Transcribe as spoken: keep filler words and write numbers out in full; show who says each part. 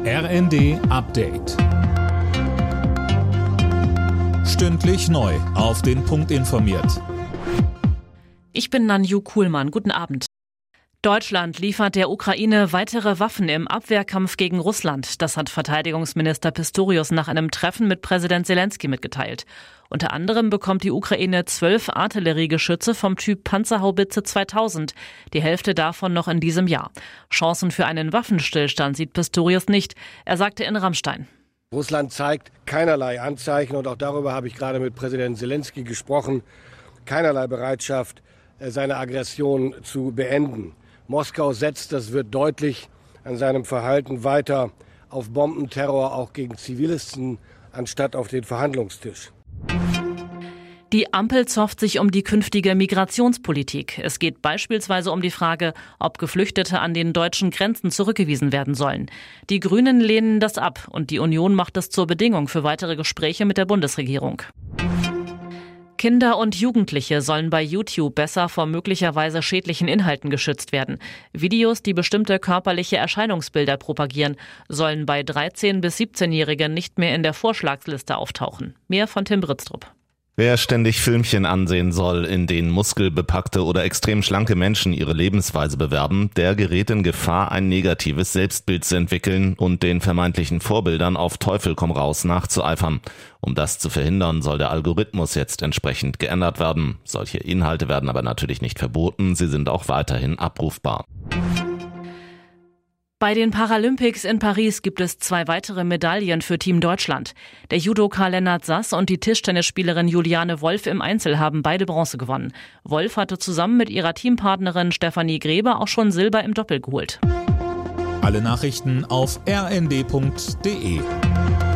Speaker 1: R N D Update. Stündlich neu auf den Punkt informiert.
Speaker 2: Ich bin Nanju Kuhlmann. Guten Abend. Deutschland liefert der Ukraine weitere Waffen im Abwehrkampf gegen Russland. Das hat Verteidigungsminister Pistorius nach einem Treffen mit Präsident Zelensky mitgeteilt. Unter anderem bekommt die Ukraine zwölf Artilleriegeschütze vom Typ Panzerhaubitze zweitausend, die Hälfte davon noch in diesem Jahr. Chancen für einen Waffenstillstand sieht Pistorius nicht. Er sagte in Ramstein:
Speaker 3: Russland zeigt keinerlei Anzeichen, und auch darüber habe ich gerade mit Präsident Zelensky gesprochen, keinerlei Bereitschaft, seine Aggression zu beenden. Moskau setzt, das wird deutlich, an seinem Verhalten weiter auf Bombenterror auch gegen Zivilisten, anstatt auf den Verhandlungstisch.
Speaker 2: Die Ampel zofft sich um die künftige Migrationspolitik. Es geht beispielsweise um die Frage, ob Geflüchtete an den deutschen Grenzen zurückgewiesen werden sollen. Die Grünen lehnen das ab und die Union macht es zur Bedingung für weitere Gespräche mit der Bundesregierung. Kinder und Jugendliche sollen bei YouTube besser vor möglicherweise schädlichen Inhalten geschützt werden. Videos, die bestimmte körperliche Erscheinungsbilder propagieren, sollen bei dreizehn- bis siebzehnjährigen nicht mehr in der Vorschlagsliste auftauchen. Mehr von Tim Britztrup.
Speaker 4: Wer ständig Filmchen ansehen soll, in denen muskelbepackte oder extrem schlanke Menschen ihre Lebensweise bewerben, der gerät in Gefahr, ein negatives Selbstbild zu entwickeln und den vermeintlichen Vorbildern auf Teufel komm raus nachzueifern. Um das zu verhindern, soll der Algorithmus jetzt entsprechend geändert werden. Solche Inhalte werden aber natürlich nicht verboten, sie sind auch weiterhin abrufbar.
Speaker 2: Bei den Paralympics in Paris gibt es zwei weitere Medaillen für Team Deutschland. Der Judoka Lennart Sass und die Tischtennisspielerin Juliane Wolf im Einzel haben beide Bronze gewonnen. Wolf hatte zusammen mit ihrer Teampartnerin Stefanie Grebe auch schon Silber im Doppel geholt.
Speaker 1: Alle Nachrichten auf r n d punkt d e.